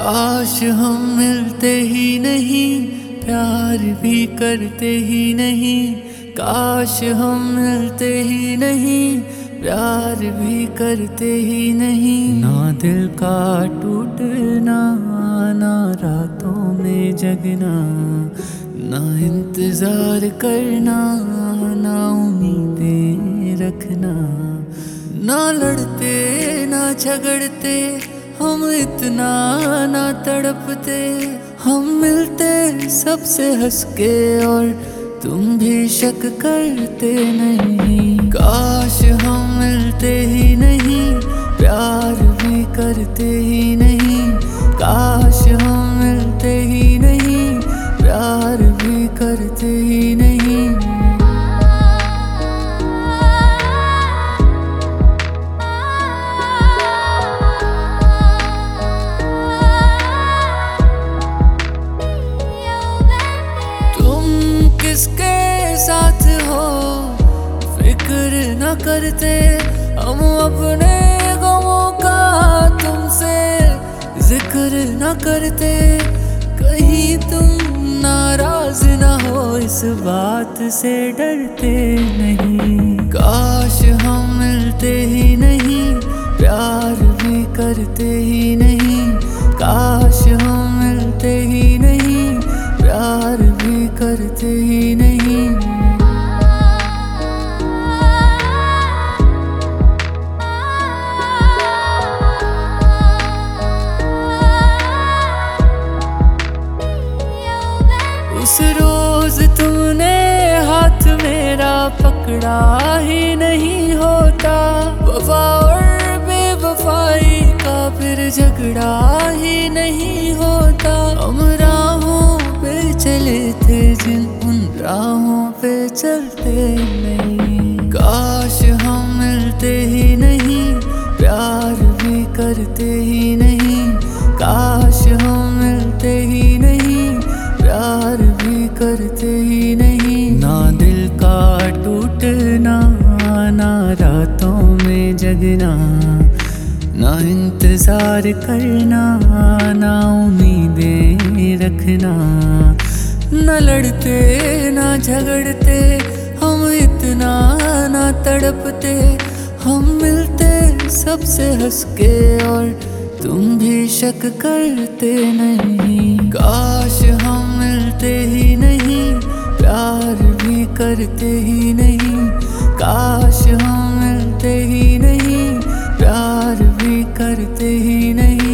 काश हम मिलते ही नहीं, प्यार भी करते ही नहीं। काश हम मिलते ही नहीं, प्यार भी करते ही नहीं। ना दिल का टूटना, ना रातों में जगना, ना इंतजार करना, ना उम्मीदें रखना। ना लड़ते ना झगड़ते हम इतना, ना तड़पते। हम मिलते सबसे हंस के और तुम भी शक करते नहीं। काश हम मिलते ही नहीं, प्यार भी करते ही नहीं। काश हम मिलते ही नहीं, प्यार भी करते ही नहीं। किसके साथ हो फिक्र न करते, हम अपने गमों का तुमसे जिक्र न करते। कहीं तुम नाराज न हो, इस बात से डरते नहीं। काश हम मिलते ही नहीं, प्यार भी करते ही नहीं। काश हम मिलते ही नहीं, प्यार भी करते ही नहीं। उस रोज तुमने हाथ मेरा पकड़ा ही नहीं होता। वफा और बेवफाई का फिर झगड़ा ही नहीं होता। हम राहों पे चले थे जिन, उन राहों पे चलते नहीं। काश हम मिलते ही नहीं, प्यार भी करते ही नहीं। काश हम मिलते ही नहीं, प्यार भी करते ही नहीं। ना दिल का टूटना, ना रातों में जगना, ना इंतजार करना, ना उम्मीदें रखना। न लड़ते ना झगड़ते हम इतना, ना तड़पते। हम मिलते सबसे हंस के और तुम भी शक करते नहीं। काश हम मिलते ही नहीं, प्यार भी करते ही नहीं। काश हम मिलते ही नहीं, प्यार भी करते ही नहीं।